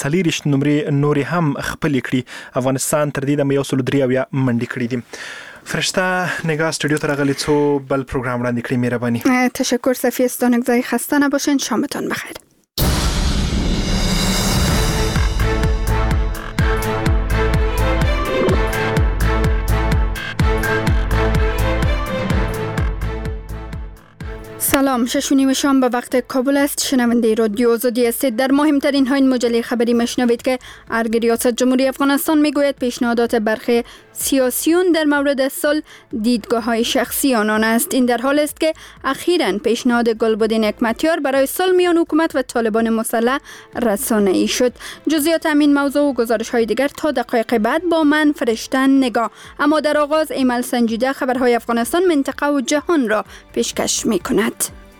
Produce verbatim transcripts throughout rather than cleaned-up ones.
څلېرویشت نمرې نورې هم خپلې کړي. افغانستان تر دې دمه یو سل درې اویا منډې کړي دي. فرشته نگاه استودیو ته راغلی څو بل پروګرام وړاندې کړي. مهرباني. تشکر صفی استانکزای. خسته نباشین. شامتان بخیر. سلام، شش و نیم شام به وقت کابل است. شنونده رادیو آزادی هستید. در مهمترین ها این مجله خبری مشنوید که ارگ ریاست جمهوری افغانستان میگوید پیشنهادات برخی سیاسیون در مورد صلح دیدگاه های شخصی آنان است. این در حال است که اخیراً پیشنهاد گلبدین حکمتیار برای صلح میان حکومت و طالبان مسلح رسانه‌ای شد. جزئیات همین موضوع و گزارش های دیگر تا دقایق بعد با من فرشته نگاه. اما در آغاز ایمل سنجیده خبرهای افغانستان، منطقه و جهان را پیشکش می‌کند.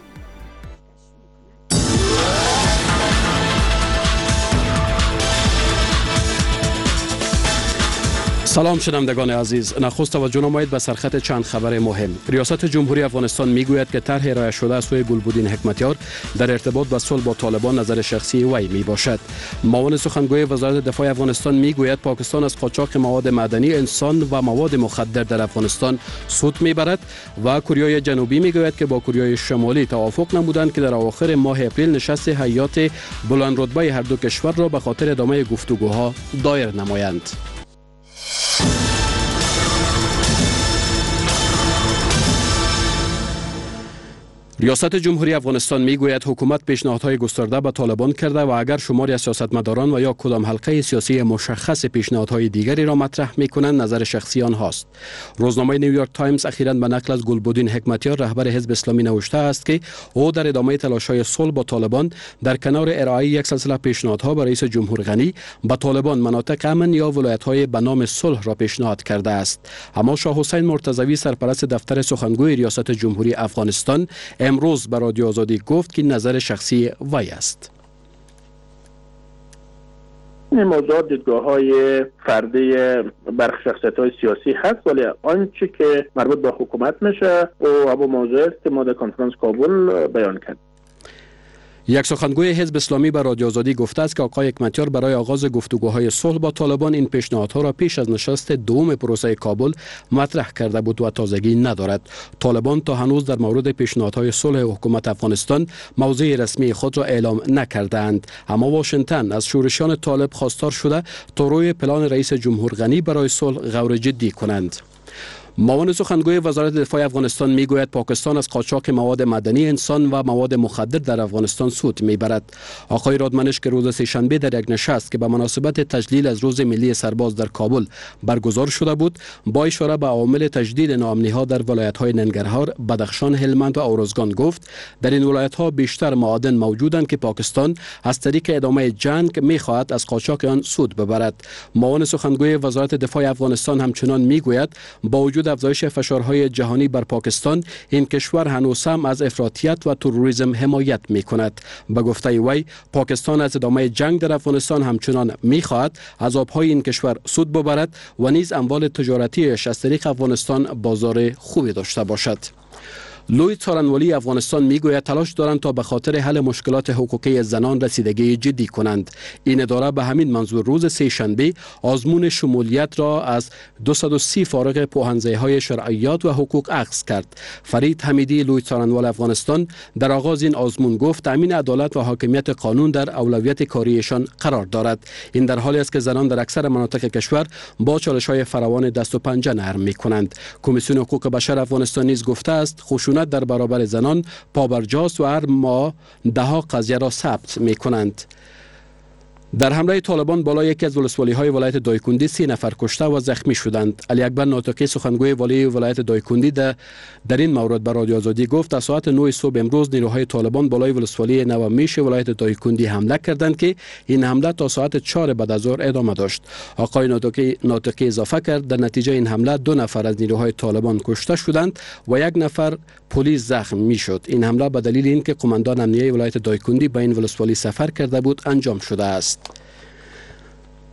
سلام شنوندگان عزیز، نخست توجه نمایید به سرخط چند خبر مهم. ریاست جمهوری افغانستان میگوید که طرح ارائه شده از سوی گلبدین حکمتیار در ارتباط با صلح با طالبان نظر شخصی وی می باشد. معاون سخنگوی وزارت دفاع افغانستان میگوید پاکستان از قاچاق مواد معدنی، انسان و مواد مخدر در افغانستان سود میبرد و کره جنوبی میگوید که با کره شمالی توافق نمودند که در اواخر ماه اپریل نشست هیئات بلند رتبه هر دو کشور را به خاطر ادامه گفتگوها دایر نمایند. ریاست جمهوری افغانستان میگوید حکومت پیشنهادهای گسترده به طالبان کرده و اگر شماری از سیاستمداران و یا کدام حلقه سیاسی مشخص پیشنهادهای دیگری را مطرح میکنند نظر شخصی آنهاست. روزنامه نیویورک تایمز اخیراً به نقل از گلبدین حکمتیار رهبر حزب اسلامی نوشته است که او در ادامه تلاش‌های صلح با طالبان در کنار ارائه یک سلسله پیشنهادها به رئیس جمهور غنی به طالبان مناطق امن یا ولایت‌های به نام صلح را پیشنهاد کرده است. اما شاه حسین مرتضوی سرپرست دفتر سخنگوی ریاست جمهوری افغانستان امروز به رادیو آزادی گفت که نظر شخصی وی است. این موضوع دیدگاه های فردی برخی شخصیت های سیاسی هست، ولی آنچه که مربوط به حکومت میشه و ابو موضوع است که ما در کنفرانس کابل بیان کرد. یک سخنگوی حزب اسلامی به رادیو آزادی گفته است که آقای حکمتیار برای آغاز گفتگوهای صلح با طالبان این پیشنهادها را پیش از نشست دوم پروسه کابل مطرح کرده بود و تازگی ندارد. طالبان تا هنوز در مورد پیشنهادهای صلح حکومت افغانستان موضع رسمی خود را اعلام نکردند، اما واشنگتن از شورشیان طالب خواستار شده تا روی پلان رئیس جمهور غنی برای صلح غور جدی کنند. معاون سخنگوی وزارت دفاع افغانستان میگوید پاکستان از قاچاق مواد معدنی، انسان و مواد مخدر در افغانستان سود میبرد. آقای رادمنش که روز سه‌شنبه در یک نشست که به مناسبت تجلیل از روز ملی سرباز در کابل برگزار شده بود، با اشاره به عوامل تجدید ناامنی‌ها در ولایت‌های ننگرهار، بدخشان، هلمند و اورزگان گفت در این ولایت‌ها بیشتر معادن موجودند که پاکستان از طریق ادامه جنگ می‌خواهد از قاچاق آن سود ببرد. معاون سخنگوی وزارت دفاع افغانستان همچنان میگوید با وجود افزایش فشارهای جهانی بر پاکستان، این کشور هنوز هم از افراطیت و تروریسم حمایت می‌کند. به گفته وی پاکستان از ادامه جنگ در افغانستان همچنان می‌خواهد از آب‌های این کشور سود ببرد و نیز اموال تجارتیش از طریق افغانستان بازار خوبی داشته باشد. لوی څارنوالی افغانستان میگوید تلاش دارند تا به خاطر حل مشکلات حقوقی زنان رسیدگی جدی کنند. این اداره به همین منظور روز سه شنبه آزمون شمولیت را از دویست و سی فارغ پوهنځی‌های شرعیات و حقوق اخذ کرد. فرید حمیدی لوی څارنوال افغانستان در آغاز این آزمون گفت تامین عدالت و حاکمیت قانون در اولویت کاریشان قرار دارد. این در حالی است که زنان در اکثر مناطق کشور با چالش‌های فراوان دست و پنجه نرم می‌کنند. کمیسیون حقوق بشر افغانستان نیز گفته است خشونت در برابر زنان پابرجاست و هر ماه ده ها قضیه را ثبت می کنند. در حمله طالبان بالای یکی از ولسوالی‌های ولایت دایکندی سی نفر کشته و زخمی شدند. علی اکبر ناطقی سخنگوی والی ولایت دایکندی در, در این مورد به رادیو آزادی گفت از ساعت نه صبح امروز نیروهای طالبان بالای ولسوالی نومیش ولایت دایکندی حمله کردند که این حمله تا ساعت چهار بعد از ظهر ادامه داشت. آقای ناطقی ناطقی اضافه کرد در نتیجه این حمله دو نفر از نیروهای طالبان کشته شدند و یک نفر پلیس زخم می شد. این حمله به دلیل اینکه قماندان امنیه ولایت دایکندی به این ولسوالی سفر کرده بود انجام شده است.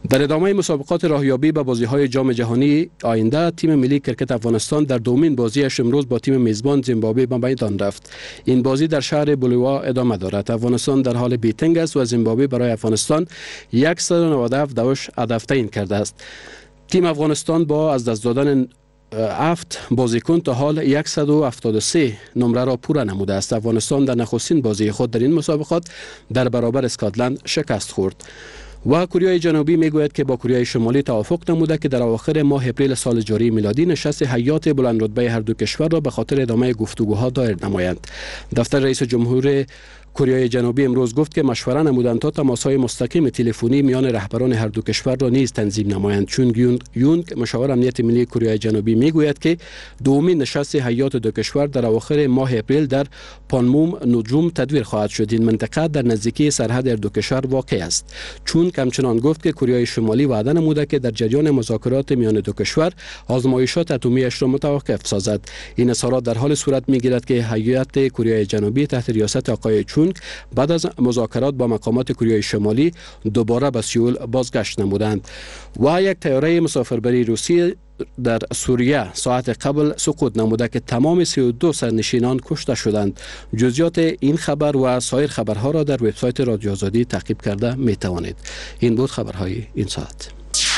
در ادامه مسابقات راهیابی به بازی‌های جام جهانی آینده، تیم ملی کرکت افغانستان در دومین بازیش امروز با تیم میزبان زیمبابوه به میدان رفت. این بازی در شهر بولیوا ادامه دارد. افغانستان در حال بیتنگ است و زیمبابوه برای افغانستان صد و نود و هفت دوش هدف تعیین کرده است. تیم افغانستان با از دست دادن هفت بازیکن تا حال صد و هفتاد و سه نمره را پوره نموده است. افغانستان در نخستین بازی خود در این مسابقات در برابر اسکاتلند شکست خورد. و کره جنوبی میگوید که با کره شمالی توافق نموده که در اواخر ماه اپریل سال جاری میلادی نشست هیات بلند رتبه هر دو کشور را به خاطر ادامه گفتگوها دایر نمایند. دفتر رئیس جمهور کره جنوبی امروز گفت که مشوره نمودند تا تماس‌های مستقیم تلفنی میان رهبران هر دو کشور را نیز تنظیم نمایند. چون یونگ یونگ مشاور امنیت ملی کره جنوبی میگوید که دومین نشست هیات دو کشور در اواخر ماه اپریل در پانموم نجوم تدبیر خواهد شد. این منطقه در نزدیکی سرحد هر دو کشور واقع است. چون همچنان گفت که کره شمالی وعده نموده که در جریان مذاکرات میان دو کشور آزمایشات اتمی‌اش را متوقف سازد. این اظهارات در حال صورت میگیرد که هیات کره جنوبی تحت ریاست آقای چون بعد از مذاکرات با مقامات کره شمالی دوباره به سئول بازگشت نمودند. و یک طیاره مسافربری روسی در سوریه ساعت قبل سقوط نموده که تمام سی و دو سرنشینان کشته شدند. جزئیات این خبر و سایر خبرها را در وبسایت رادیو آزادی تعقیب کرده می توانید. این بود خبرهای این ساعت.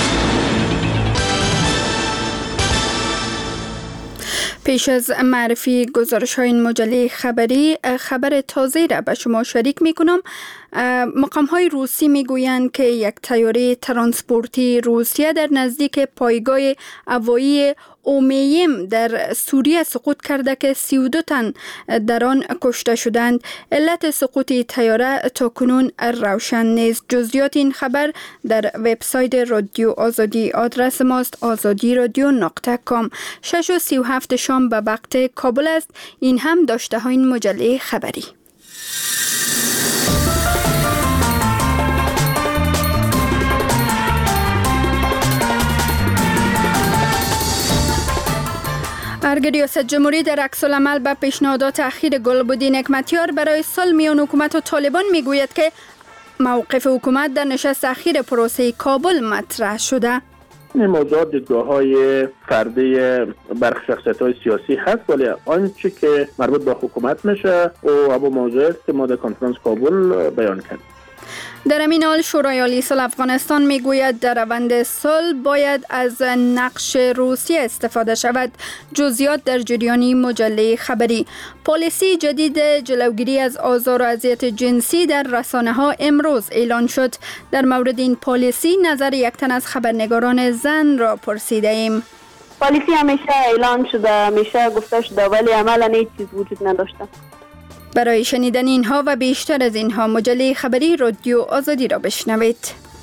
پیش از معرفی گزارش های این مجله خبری، خبر تازه را به شما شریک می کنم. مقام های روسی می گویند که یک طیاره ترانسپورتی روسیه در نزدیک پایگاه هوایی اومیم در سوریه سقوط کرده که سی و دو تن در آن کشته شدند. علت سقوط طیاره تاکنون روشن نیست. جزئیات این خبر در وبسایت رادیو آزادی. آدرس ماست آزادی رادیو نقطه کام. شش و سی و هفت شام به وقت کابل است. این هم داشته های این مجله خبری. ارگ ریاست جمهوری در عکس العمل به پیشنهادات اخیر گلبدین حکمتیار برای صلح میان حکومت و طالبان میگوید که موقف حکومت در نشست اخیر پروسه کابل مطرح شده. این موضوع دیدگاه‌های فردی برخی شخصیت‌های سیاسی هست، ولی آنچه که مربوط به حکومت میشه و ابو موضوع است که ما در کنفرانس کابل بیان کردیم. در همین حال شورای عالی صلح افغانستان میگوید در روند صلح باید از نقش روسیه استفاده شود. جزئیات در جریان مجله خبری. پالیسی جدید جلوگیری از آزار و اذیت جنسی در رسانه‌ها امروز اعلان شد. در مورد این پالیسی نظر یک تن از خبرنگاران زن را پرسیده ایم. پالیسی همیشه اعلان شده، همیشه گفته شده، ولی عملا هیچ چیز وجود نداشته. برای شنیدن اینها و بیشتر از اینها مجله خبری رادیو آزادی را بشنوید.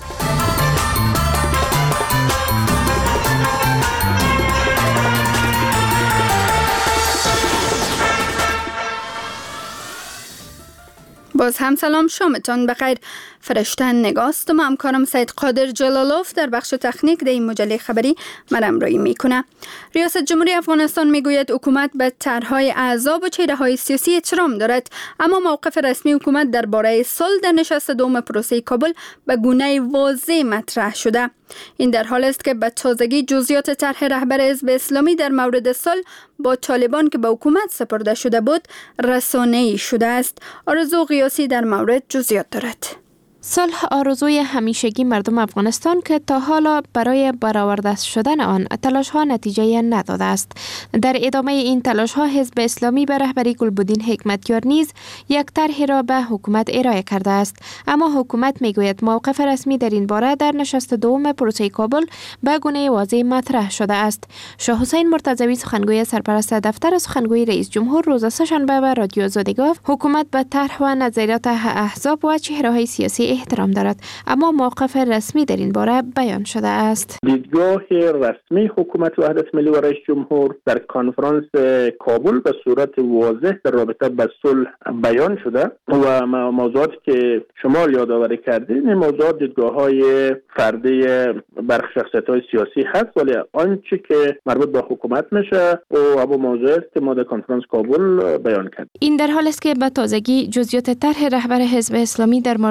باز هم سلام، شامتان بخیر. فرشته نگاست و ما همکارم سید قادر جلالوف در بخش تکنیک در این مجله خبری مرم رایی میکنه. ریاست جمهوری افغانستان میگوید حکومت به طرحهای احزاب و چهره‌های سیاسی احترام دارد، اما موقف رسمی حکومت درباره صلح در نشست دوم پروسه کابل به گونه واضح مطرح شده. این در حال است که به تازگی جزئیات طرح رهبر حزب اسلامی در مورد صلح با طالبان که به حکومت سپرده شده بود رسانه‌ای شده است. آرزو قیاسی در مورد جزئیات دارد. صلح آرزوی همیشگی مردم افغانستان که تا حالا برای برآورده شدن آن تلاش ها نتیجه نداده است. در ادامه این تلاش ها حزب اسلامی به رهبری گلبدین حکمتیار نیز یک طرحی را به حکومت ارائه کرده است، اما حکومت میگوید موقف رسمی در این باره در نشست دوم پروسه کابل به گونه واضح مطرح شده است. شاه حسین مرتضوی سخنگوی سرپرست دفتر سخنگوی رئیس جمهور روز سه‌شنبه به رادیو آزادی گفت حکومت به طرح و نظریات احزاب و چهره‌های سیاسی احترام دارد، اما موقف رسمی در این باره بیان شده است. دیدگاه رسمی حکومت وحدت ملی و رئیس جمهور در کنفرانس کابل به صورت واضح در رابطه با صلح بیان شده و موضوعاتی که شما یادآوری کردید این موضوعات دیدگاه‌های فردی برخی شخصیت‌های سیاسی هست، ولی آنچه که مربوط به حکومت میشه و ابو موضوع است که ما در کنفرانس کابل بیان کردیم. این در حال است که به تازگی جزئیات طرح رهبر حزب اسلامی در مورد صلح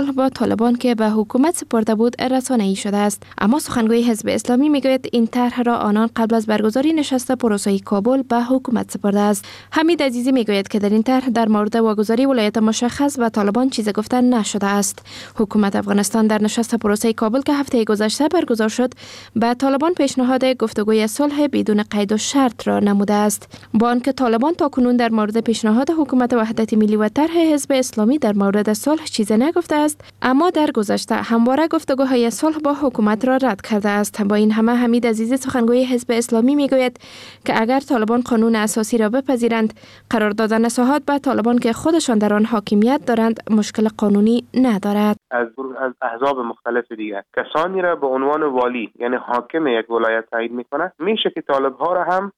صلح با طالبان که به حکومت سپرده بود رسانه‌ای شده است. اما سخنگوی حزب اسلامی میگوید این طرح را آنان قبل از برگزاری نشست پروسه کابل به حکومت سپرده است. حمید عزیزی میگوید که در این طرح در مورد واگذاری ولایت مشخص به طالبان چیزی گفته نشده است. حکومت افغانستان در نشست پروسه کابل که هفته گذشته برگزار شد به طالبان پیشنهاد گفتگوی صلح بدون قید و شرط را نموده است. با آنکه طالبان تاکنون در مورد پیشنهاد حکومت وحدت ملی و طرح حزب اسلامی در مورد صلح چیزی نگفته است، اما در گذشته همواره گفتگوهای صلح با حکومت را رد کرده است. با این همه حمید عزیزی سخنگوی حزب اسلامی میگوید که اگر طالبان قانون اساسی را بپذیرند، قرار دادن نصاحات به طالبان که خودشان در آن حاکمیت دارند مشکل قانونی ندارد. از از احزاب مختلف دیگر کسانی را به عنوان والی یعنی حاکم یک ولایت تعیین میکنه، میشه که طالب ها را هم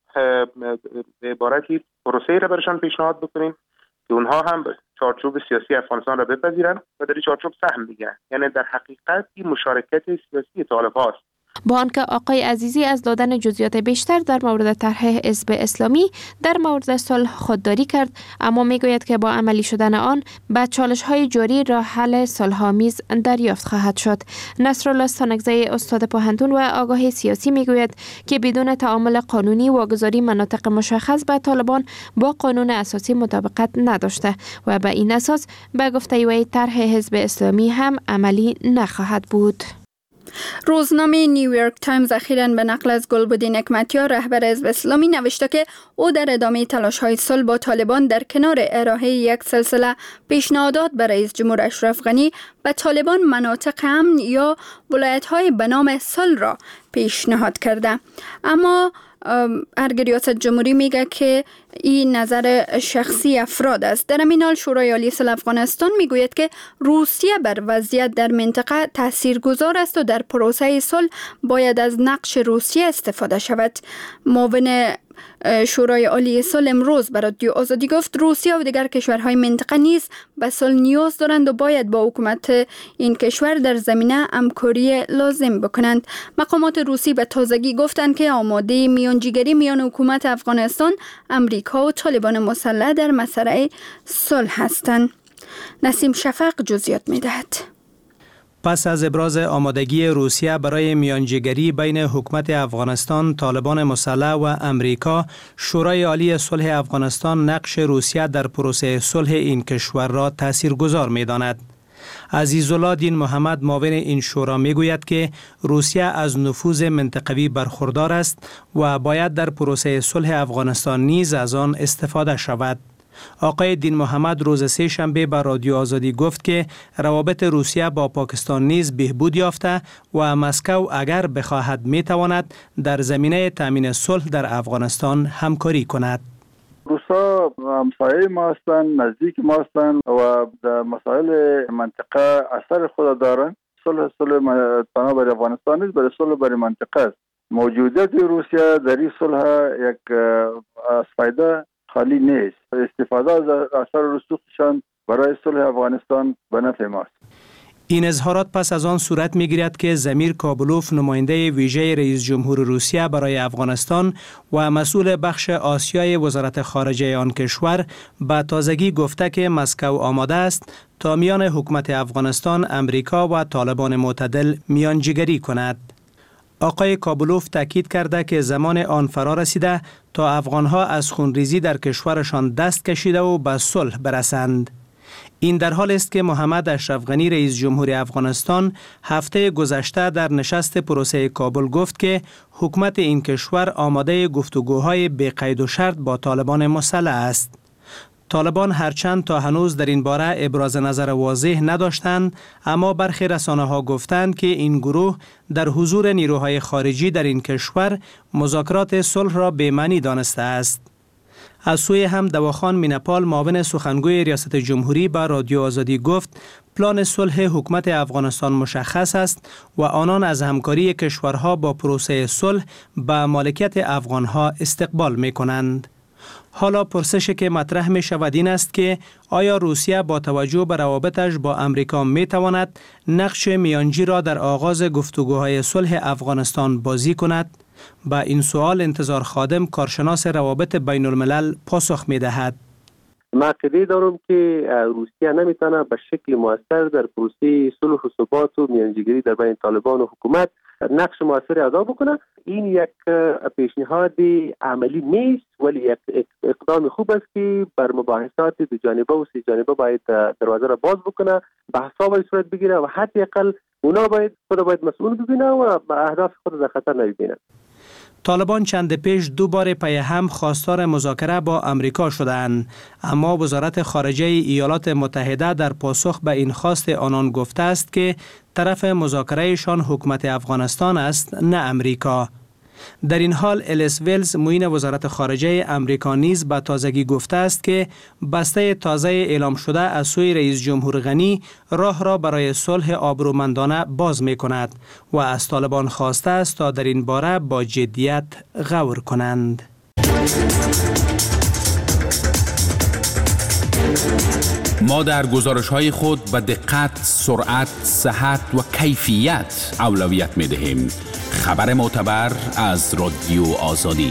به عبارتی پروسه را برشان پیشنهاد بکنیم که اونها هم چارچوب سیاسی افغانستان را بپذیرند و در چارچوب سهم بگیرند. یعنی در حقیقت این مشارکت سیاسی طالب هاست. با آنکه آقای عزیزی از دادن جزئیات بیشتر در مورد طرح حزب اسلامی در مورد صلح خودداری کرد، اما میگوید که با عملی شدن آن به چالش‌های جاری راه حل صلح‌آمیز دریافت خواهد شد. نصرالله ستانکزی استاد پوهنتون و آگاه سیاسی میگوید که بدون تعامل قانونی واگذاری مناطق مشخص به طالبان با قانون اساسی مطابقت نداشته و به این اساس به گفته وی طرح حزب اسلامی هم عملی نخواهد بود. روزنامه نیویورک تایمز اخیراً به نقل از گلبدین حکمتیار رهبر حزب اسلامی نوشته که او در ادامه تلاش‌های صلح با طالبان در کنار ارائه یک سلسله پیشنهادات به رئیس جمهور اشرف غنی به طالبان مناطق امن یا ولایت‌های به نام صلح را پیشنهاد کرده. اما ارگ ریاست جمهوری میگه که این نظر شخصی افراد است. در همین حال شورای عالی صلح افغانستان میگوید که روسیه بر وضعیت در منطقه تاثیرگذار است و در پروسه صلح باید از نقش روسیه استفاده شود. معاون شورای عالی صلح امروز به رادیو آزادی گفت روسیه و دیگر کشورهای منطقه نیز به صلح نیاز دارند و باید با حکومت این کشور در زمینه همکاری لازم بکنند. مقامات روسی به تازگی گفتند که آماده میانجیگری میان حکومت افغانستان، امریکا و طالبان مسلح در مسئله صلح هستند. نسیم شفق جزئیات می‌دهد. پس از ابراز آمادگی روسیه برای میانجیگری بین حکومت افغانستان، طالبان مسلح و امریکا، شورای عالی صلح افغانستان نقش روسیه در پروسه صلح این کشور را تاثیرگذار می‌داند. عزیزالله دین محمد معاون این شورا میگوید که روسیه از نفوذ منطقوی برخوردار است و باید در پروسه صلح افغانستان نیز از آن استفاده شود. آقای دین محمد روز سه شنبه به رادیو آزادی گفت که روابط روسیه با پاکستان نیز بهبود یافته و مسکو اگر بخواهد میتواند در زمینه تامین صلح در افغانستان همکاری کند. روسا همسایه ما هستند، نزدیک ما هستند و در مسائل منطقه اثر خود دارند. صلح صلح بنابر افغانستان نیست، برای صلح برای منطقه است. موجودیت روسیه در این صلح یک از فایده خالی نیست. استفاده از اثر رسوخشان برای صلح افغانستان به نفع ماست. این اظهارات پس از آن صورت می‌گیرد که زمیر کابلوف، نماینده ویژه رئیس جمهور روسیه برای افغانستان و مسئول بخش آسیای وزارت خارجه آن کشور، به تازگی گفته که مسکو آماده است تا میان حکومت افغانستان، امریکا و طالبان معتدل میانجیگری کند. آقای کابلوف تاکید کرده که زمان آن فرا رسیده تا افغانها از خونریزی در کشورشان دست کشیده و به صلح برسند. این در حال است که محمد اشرف غنی رئیس جمهور افغانستان هفته گذشته در نشست پروسه کابل گفت که حکومت این کشور آماده گفتگوهای بی قید و شرط با طالبان مسلح است. طالبان هرچند تا هنوز در این باره ابراز نظر واضح نداشتند، اما برخی رسانه‌ها گفتند که این گروه در حضور نیروهای خارجی در این کشور مذاکرات صلح را بی‌معنی دانسته است. از سوی هم دواخان مینپال معاون سخنگوی ریاست جمهوری به رادیو آزادی گفت پلان صلح حکومت افغانستان مشخص است و آنان از همکاری کشورها با پروسه صلح به مالکیت افغانها استقبال می کنند. حالا پرسشی که مطرح می شود این است که آیا روسیه با توجه به روابطش با امریکا می تواند نقش میانجی را در آغاز گفتگوهای صلح افغانستان بازی کند؟ با این سوال انتظار خادم، کارشناس روابط بین الملل، پاسخ می دهد. من عقیده دارم که روسیه نمیتونه به شکل موثر در پروسه صلح و ثبات و میانجیگری در بین طالبان و حکومت نقش موثر ادا بکنه. این یک پیشنهاد عملی نیست ولی یک اقدام خوب است که بر مباحثات دو جانبه و سه جانبه باید دروازه را باز بکنه، بحثا باید صورت بگیره و حداقل اونا باید خود باید مسئول ببینه و به اهداف خود در خطر نبینه. طالبان چند پیش دو بار پی هم خواستار مذاکره با امریکا شدند، اما وزارت خارجه ایالات متحده در پاسخ به این خواست آنان گفته است که طرف مذاکرهشان حکومت افغانستان است نه امریکا. در این حال الیس ویلز معین وزارت خارجه امریکا نیز به تازگی گفته است که بسته تازه اعلام شده از سوی رئیس جمهور غنی راه را برای صلح آبرومندانه باز می کند و از طالبان خواسته است تا در این باره با جدیت غور کنند. ما در گزارش‌های خود به دقت، سرعت، صحت و کیفیت اولویت می‌دهیم. خبر معتبر از رادیو آزادی.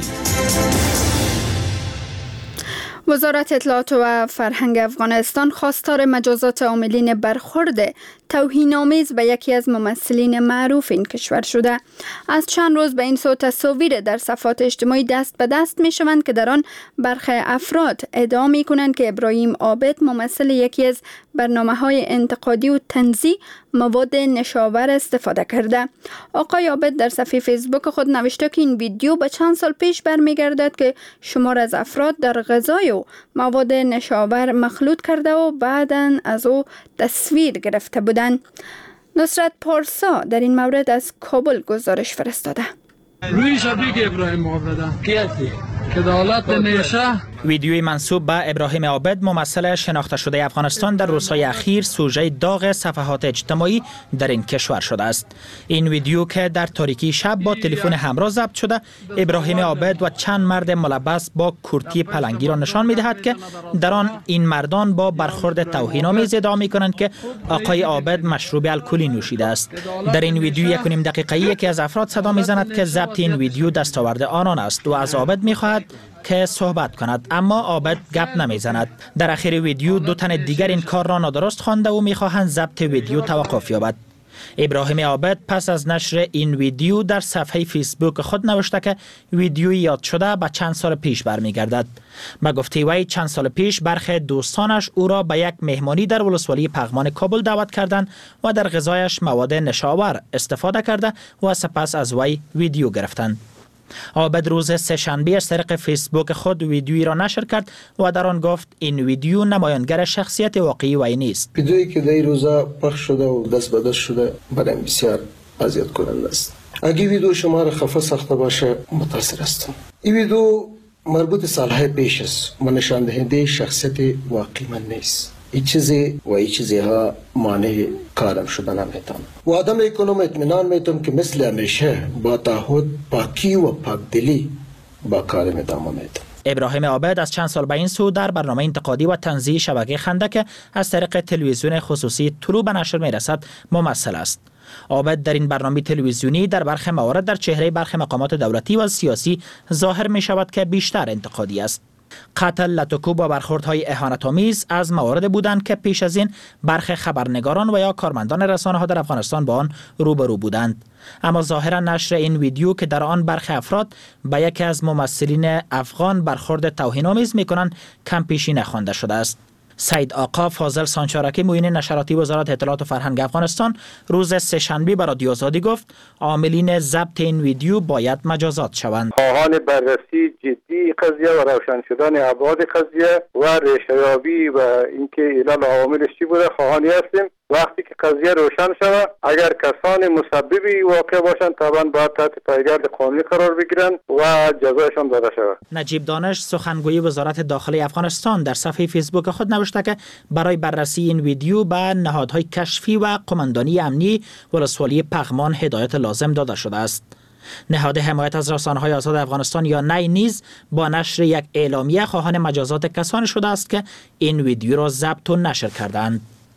وزارت اطلاعات و فرهنگ افغانستان خواستار مجازات عاملین برخورد توهین‌آمیز به یکی از ممثلین معروف این کشور شده. از چند روز به این سو تصاویر در صفحات اجتماعی دست به دست می شوند که در آن برخی افراد ادعا می کنند که ابراهیم عابد ممثل یکی از برنامه‌های انتقادی و طنزی مواد نشاور استفاده کرده. آقای عابد در صفحه فیسبوک خود نوشته که این ویدیو به چند سال پیش برمیگردد که شمار از افراد در غذای و مواد نشاور مخلوط کرده و بعداً از او تصویر گرفته بودند. نصرت پارسا در این مورد از کابل گزارش فرستاده. روی شبیه ابراهیم عابد کیاتی که دولت نشه. ویدیوی منسوب به ابراهیم عابد ممثل شناخته شده افغانستان در روزهای اخیر سوژه داغ صفحات اجتماعی در این کشور شده است. این ویدیو که در تاریکی شب با تلفن همراه ضبط شده، ابراهیم عابد و چند مرد ملبس با کرتی پلنگی را نشان می‌دهد که در آن این مردان با برخورد توهین‌آمیز ادعا می‌کنند که آقای عابد مشروب الکلی نوشیده است. در این ویدیو یک و نیم دقیقه‌ای یکی از افراد صدا می‌زند که ضبط این ویدیو دستاورد آنان است و از عابد می‌خواهد که صحبت کند، اما عابد گپ نمیزند. در اخیر ویدیو دو تن دیگر این کار را نادرست خوانده و میخواهند ضبط ویدیو توقف یابد. ابراهیم عابد پس از نشر این ویدیو در صفحه فیسبوک خود نوشته که ویدیوی یاد شده به چند سال پیش برمیگردد. به گفته وی چند سال پیش برخی دوستانش او را به یک مهمانی در ولسوالی پغمان کابل دعوت کردند و در غذایش مواد نشاور استفاده کرده و سپس از وی ویدیو گرفتند. عابد روز سه‌شنبه از طریق فیسبوک خود ویدیویی را نشر کرد و در آن گفت این ویدیو نمایانگر شخصیت واقعی وی نیست. ویدیویی که در این روزا پخش شده و دست به دست شده برای بسیار اذیت کننده است. اگه ویدیو شما را خفه ساخته باشه متأثر هستم. این ویدیو مربوط سالهای پیش است و نشان دهنده شخصیت واقعی من نیست. این چیزی و این چیزی ها مانع کارم شده نمیتونم و آدم اکنوم اطمینان میتونم که مثل همیشه با تعهد، پاکی و پاکدلی با کارم ادامه میدم. ابراهیم عابد از چند سال به این سو در برنامه انتقادی و طنزی شبکه خنده که از طریق تلویزیون خصوصی طلوع به نشر میرسد ممثل است. عابد در این برنامه تلویزیونی در برخی موارد در چهره برخی مقامات دولتی و سیاسی ظاهر می شود که بیشتر انتقادی است. قتل، لطوکوب و برخوردهای اهانت‌آمیز از موارد بودند که پیش از این برخی خبرنگاران و یا کارمندان رسانه‌ها در افغانستان با آن روبرو بودند. اما ظاهرا نشر این ویدیو که در آن برخی افراد به یکی از ممثلین افغان برخورد توهین‌آمیز می‌کنند کم پیشی نخوانده شده است. سید آقا فاضل سانچارکی معین نشراتی وزارت اطلاعات و فرهنگ افغانستان روز سه‌شنبه به رادیو آزادی گفت عاملین ضبط این ویدیو باید مجازات شوند. خواهان بررسی جدی قضیه و روشن شدن ابعاد قضیه و ریشه‌یابی و اینکه علل عواملش چی بوده خواهانی هستیم. وقتی که قضیه روشن شود اگر کسان مسببی واقع باشند طبعا باید تحت پایگرد قانونی قرار بگیرند و جزایشان داده شود. نجیب دانش سخنگوی وزارت داخلی افغانستان در صفحه فیسبوک خود نوشته که برای بررسی این ویدیو به نهادهای کشفی و قماندانی امنی ولسوالی پغمان هدایت لازم داده شده است. نهاد حمایت از رسانه‌های آزاد افغانستان یا نی نیز با نشر یک اعلامیه خواهان مجازات کسانی شده است که این ویدیو را ضبط و نشر کردند.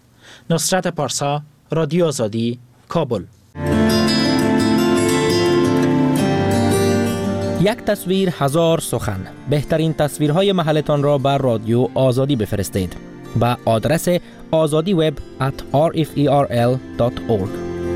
نصرت پارسا، رادیو آزادی، کابل. یک تصویر هزار سخن. بهترین تصویرهای محلتان را بر رادیو آزادی بفرستید با آدرس آزادی وب ات آر اف ای آر ال دات اورگ.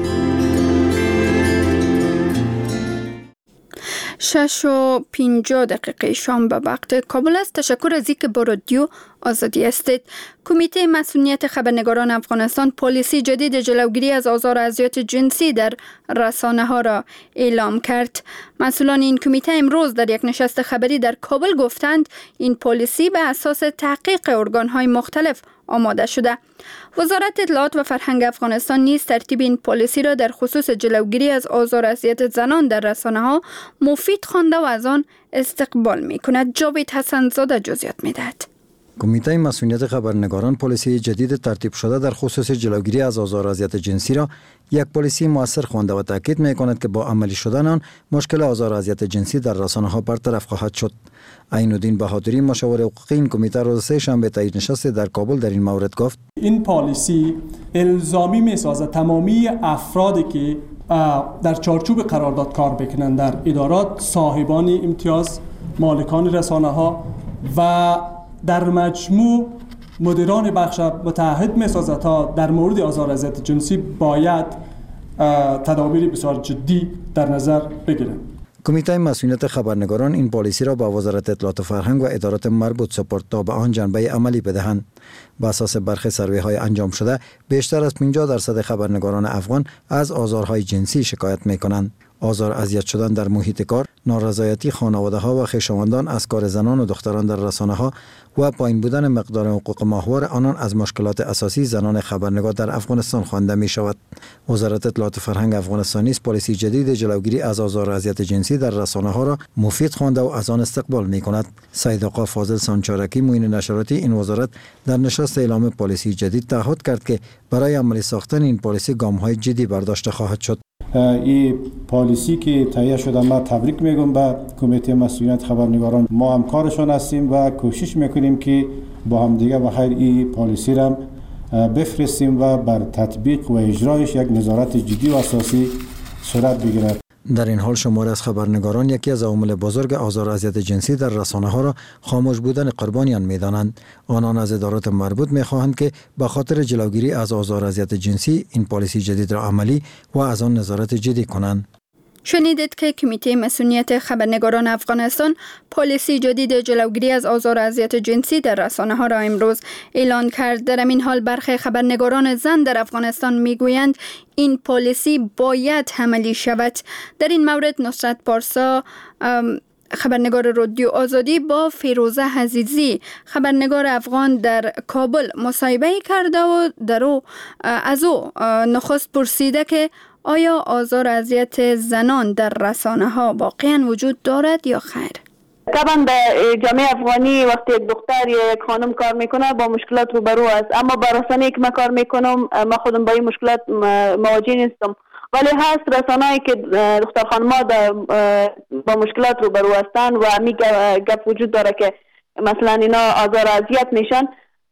شش و پینجاه دقیقه شام به وقت کابل است. تشکر از اینکه با رادیو آزادی هستید. کمیته مسئولیت خبرنگاران افغانستان پالیسی جدید جلوگیری از آزار و اذیت جنسی در رسانه ها را اعلام کرد. مسئولان این کمیته امروز در یک نشست خبری در کابل گفتند این پالیسی به اساس تحقیق ارگان های مختلف آماده شده. وزارت اطلاعات و فرهنگ افغانستان نیز ترتیب این پالیسی را در خصوص جلوگیری از آزار و اذیت زنان در رسانه ها مفید خوانده و از آن استقبال می کند. جاوید حسن زاده جزئیات می دهد. کمیته مسئولیت خبرنگاران پالیسی جدید ترتیب شده در خصوص جلوگیری از آزار و اذیت جنسی را یک پالیسی مؤثر خوانده و تاکید می کند که با عملی شدن آن مشکل آزار و اذیت جنسی در رسانه ها برطرف خواهد شد. عین الدین بهادری مشاور حقوقی این کمیته روز سه شنبه تایید نشست در کابل در این مورد گفت این پالیسی الزامی می سازد تمامی افرادی که در چارچوب قرارداد کار بکنند در ادارات، صاحبان امتیاز، مالکان رسانه ها و در مجموع مدیران بخش متعهد می سازد تا در مورد آزار و اذیت جنسی باید تدابیر بسیار جدی در نظر بگیرند. کمیته مسئولیت خبرنگاران این پالیسی را با وزارت اطلاعات و فرهنگ و ادارات مربوط سپرد تا به آن جنبه عملی بدهند. بر اساس برخی سروی های انجام شده بیشتر از پنجاه درصد خبرنگاران افغان از آزارهای جنسی شکایت می کنند. آزار اذیت شدن در محیط کار، نارضایتی خانواده ها و خویشاوندان از کار زنان و دختران در رسانه ها و پایین بودن مقدار حقوق ماهوار آنان از مشکلات اساسی زنان خبرنگار در افغانستان خوانده می شود. وزارت اطلاعات و فرهنگ افغانستان نیز پالیسی جدید جلوگیری از آزار و اذیت جنسی در رسانه ها را مفید خوانده و از آن استقبال می کند. سید آقا فاضل سانچارکی معین نشراتی این وزارت در نشست اعلام پالیسی جدید تعهد کرد که برای عملی ساختن این پالیسی گام های جدی برداشته خواهد شد. این پالیسی که تهیه شده ما تبریک میگم به کمیته مسئولیت خبرنگاران. ما همکارشان هستیم و کوشش میکنیم که با هم دیگه بخیر این پالیسی را بفرستیم و بر تطبیق و اجرایش یک نظارت جدی و اساسی صورت بگیرد. در این حال شماری از خبرنگاران یکی از عوامل بزرگ آزار و اذیت جنسی در رسانه ها را خاموش بودن قربانیان می‌دانند. آنان از ادارات مربوط می‌خواهند که به خاطر جلوگیری از آزار و اذیت جنسی این پالیسی جدید را عملی و از آن نظارت جدی کنند. شنیدید که کمیته مسئولیت خبرنگاران افغانستان پالیسی جدید جلوگیری از آزار و اذیت جنسی در رسانه ها را امروز اعلان کرد. در این حال برخی خبرنگاران زن در افغانستان میگویند این پالیسی باید عملی شود. در این مورد نصرت پارسا خبرنگار رادیو آزادی با فیروزه عزیزی خبرنگار افغان در کابل مصاحبه کرده و در او از او نخست پرسیده که آیا آزار و اذیت زنان در رسانه ها واقعا وجود دارد یا خیر؟ طبعا به جامعه افغانی وقتی یک دختر یا یک خانم کار میکنه با مشکلات روبرو است، اما با رسانه‌ای که من کار میکنم ما خودم با این مشکلات مواجه نیستم، ولی هست رسانه‌ای که دختر خانم‌ها با مشکلات روبرو هستند و می گپ وجود داره که مثلا اینا آزار و اذیت میشن،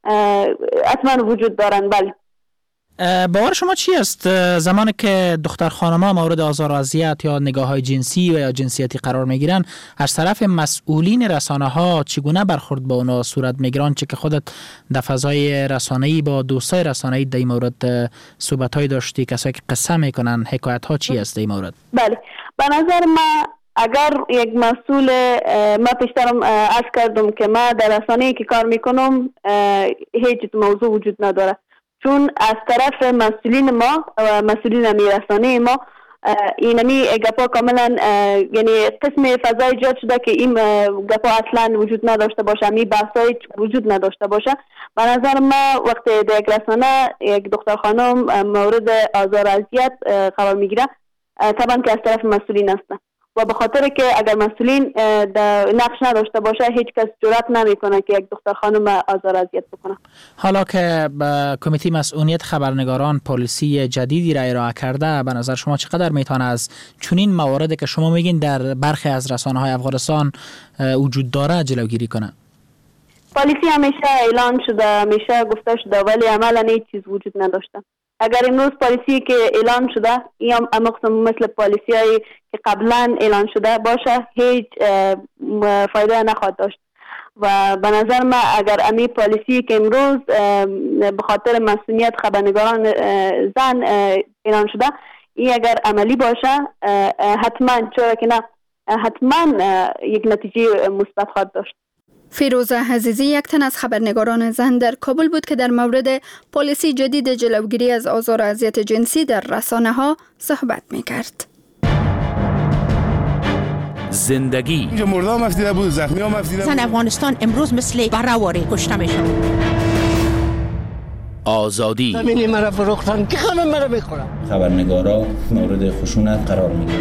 حتما وجود دارن. بله. باور شما چی است زمانی که دختر خانم‌ها مورد آزار و اذیت یا نگاه‌های جنسی و یا جنسیتی قرار می‌گیرن از طرف مسئولین رسانه‌ها چگونه برخورد با اونا صورت می‌گیرن؟ چه که خودت در فضای رسانه‌ای با دوستای رسانه‌ای در این مورد صحبت‌های داشتی، کسایی که قصه می‌کنن، حکایت‌ها چی است در این مورد؟ بله، به نظر من اگر یک مسئول، ما پیشترم عرض کردم که ما در رسانه‌ای که کار می‌کنم هیچ موضوع وجود نداره، چون از طرف مسئولین ما و مسئولین رسانه ما اینمی گپا کاملا یعنی قسم فضای ایجاد شده که این گپا اصلا وجود نداشته باشه، می بحثای وجود نداشته باشه. به نظر ما وقتی در یک رسانه یک دختر خانم مورد آزار و اذیت قرار میگیره طبعا که از طرف مسئولین هستن و به خاطر که اگر مسئولین نقش نداشته باشه هیچ کس جرئت نمیکنه که یک دختر خانم آزار و اذیت بکنه. حالا که کمیته مسئولیت خبرنگاران پالیسی جدیدی را ارائه کرده، به نظر شما چقدر میتونه از چنین مواردی که شما میگین در برخی از رسانه‌های افغانستان وجود داره جلوگیری کنه؟ پالیسی همیشه اعلان شده، همیشه گفته شده، ولی عملا هیچ چیز وجود نداشته. اگر امروز پالیسی که اعلان شده یا مقسم مثل پالیسی هایی که قبلا اعلان شده باشه هیچ فایده نخواهد داشت و به نظر من اگر امی پالیسی که امروز به خاطر مسئولیت خبرنگاران زن اعلان شده این اگر عملی باشه حتما چرا که نه حتما یک نتیجه مثبت خواهد داشت. فیروزه عزیزی یک تن از خبرنگاران زن در کابل بود که در مورد پالیسی جدید جلوگیری از آزار و اذیت جنسی در رسانه ها صحبت می کرد. زندگی اینجا مرده هم افتیده بود، زخمی هم افتیده بود. زن افغانستان امروز مثل برهواری کشته میشن. آزادی همینی مرا فروختن که همه مرا میخورن. خبرنگارا مورد خشونت قرار میگیرن.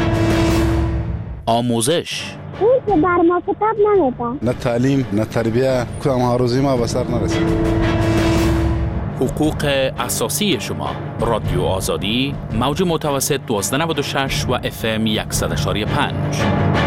آموزش این که بر ما کتاب نمیده. نه تعلیم نه تربیه کدام هاروزی ما به سر نرسید. حقوق اساسی شما. رادیو آزادی موج متوسط دوازده نود و شش و اف ام صد و یک و پنج.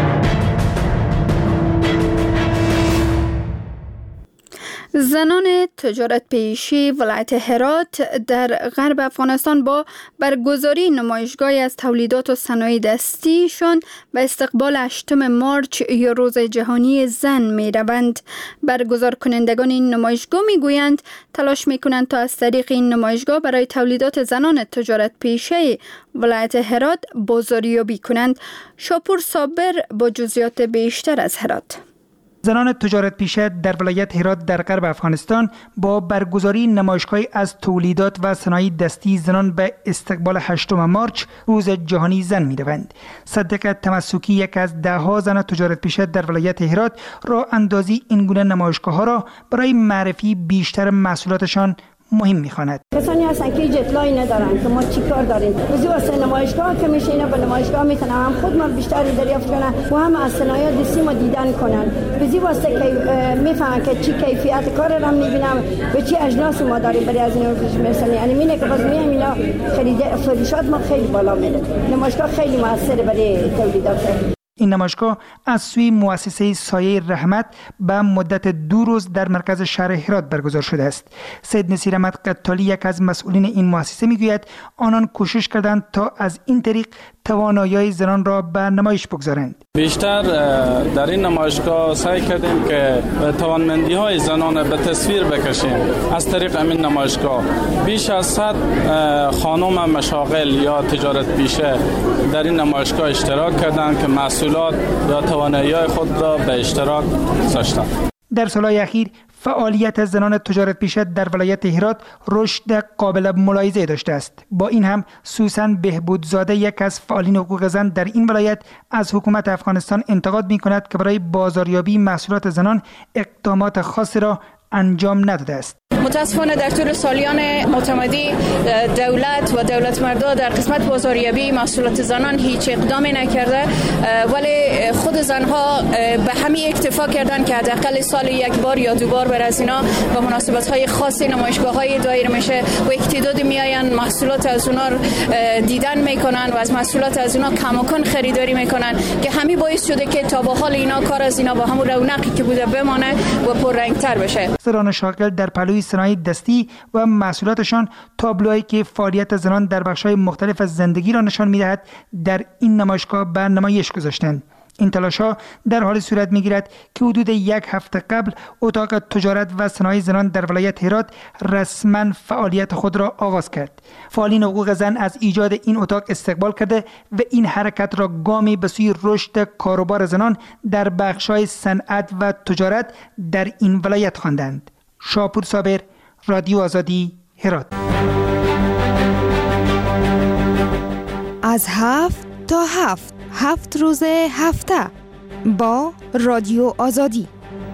زنان تجارت پیشی ولایت هرات در غرب افغانستان با برگزاری نمایشگاهی از تولیدات و صنایع دستیشان به استقبال هشتم مارچ یا روز جهانی زن می روند. برگزار کنندگان این نمایشگاه می گویند تلاش می کنند تا از طریق این نمایشگاه برای تولیدات زنان تجارت پیشی ولایت هرات بازاریابی کنند. شاپور صابر با جزئیات بیشتر از هرات. زنان تجارت پیشه در ولایت هرات در غرب افغانستان با برگزاری نمایشگاهی از تولیدات و صنایع دستی زنان به استقبال هشتم مارچ روز جهانی زن می روند. صدق تمسکی یک از ده ها زن تجارت پیشه در ولایت هرات راه اندازی این گونه نمایشگاه ها را برای معرفی بیشتر محصولاتشان مهم می‌خواند. کسانی هستن که هیچ اطلاعی ندارن که ما چی کار داریم. بزی واسه نمایشگاه که میشه اینا به نمایشگاه میتونن هم خود ما بیشتری دریافت کنن و هم از صنایع دستی ما دیدن کنن. بزی واسه که میفهمن که چی کیفیت کار را میبینم و چی اجناس ما داریم برای از اینا میرسن. یعنی مینه که باز میایم اینا خرید فروشات ما خیلی بالا میره. نمایشگاه خیلی موثره برای تولیدات. این نمایشگاه از سوی مؤسسه سایه رحمت به مدت دو روز در مرکز شهر هرات برگزار شده است. سید نصیر احمد قطالی یک از مسئولین این مؤسسه میگوید آنان کوشش کردند تا از این طریق توانایی زنان را به نمایش بگذارند. بیشتر در این نمایشگاه سعی کردیم که توانمندی های زنان به تصویر بکشیم. از طریق این نمایشگاه بیش از صد خانم مشاغل یا تجارت پیشه در این نمایشگاه اشتراک کردند که محصولات یا توانایی خود را به اشتراک گذاشتند. در سالهای اخیر فعالیت زنان تجارت پیشه در ولایت هرات رشد قابل ملاحظه داشته است. با این هم سوسن بهبودزاده یک از فعالین حقوق زن در این ولایت از حکومت افغانستان انتقاد می کند که برای بازاریابی محصولات زنان اقدامات خاصی را انجام نداده است. متاسفانه در طول سالیان معتمدی دولت و دولت مردا در قسمت بازاریابی محصولات زنان هیچ اقدامی نکرده، ولی خود زنها به همین اکتفا کردن که حداقل سال یک بار یا دو بار بر از اینا و مناسبت‌های خاصی نمایشگاه‌های دایر میشه و یک تعداد میآیند محصولات از اونا دیدن میکنن و از محصولات از اونا کماکان خریداری میکنن که همین باعث شده که تا به حال اینا کار از اینا با همون رونقی که بوده بمانه و پررنگ‌تر بشه. زنان شاغل در پلوی صنایع دستی و محصولاتشان تابلوهایی که فعالیت زنان در بخش‌های مختلف از زندگی را نشان می‌دهد در این نمایشگاه به نمایش گذاشتند. این تلاش‌ها در حال صورت می‌گیرد که حدود یک هفته قبل اتاق تجارت و صنایع زنان در ولایت هرات رسما فعالیت خود را آغاز کرد. فعالین حقوق زن از ایجاد این اتاق استقبال کرده و این حرکت را گامی به سوی رشد کاروبار زنان در بخش‌های صنعت و تجارت در این ولایت خواندند. شاپور صابر، رادیو آزادی، هرات. از هفت تا هفت هفت روز هفته با رادیو آزادی.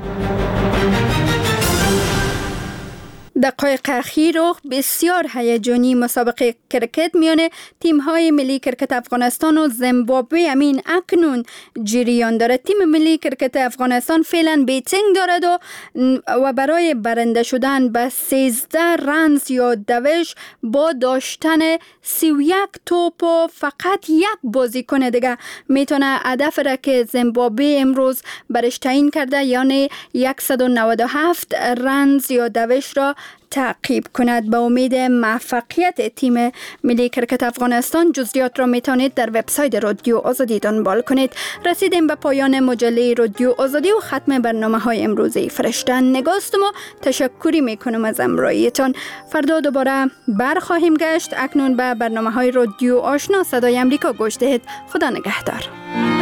دقایق اخیر بسیار هیجانی مسابقه کرکت میان تیم‌های ملی کرکت افغانستان و زیمبابوه امین اکنون جریان دارد. تیم ملی کرکت افغانستان فعلا بیتینگ دارد و و برای برنده شدن به سیزده رنز یا دوش با داشتن سی و یک توپ و فقط یک بازیکن دیگه میتونه هدف را که زیمبابوه امروز برش تعیین کرده یعنی صد و نود و هفت رنز یا دوش را تعقیب کند. به امید موفقیت تیم ملی کرکت افغانستان جزئیات را میتونید در وبسایت رادیو آزادی دنبال کنید. رسیدیم به پایان مجله رادیو آزادی و ختم برنامه های امروزی فرشتن نگاست ما تشکری میکنم از همراهیتان. فردا دوباره برخواهیم گشت. اکنون به برنامه های رادیو آشنا صدای امریکا گوش دهید. خدا نگهدار.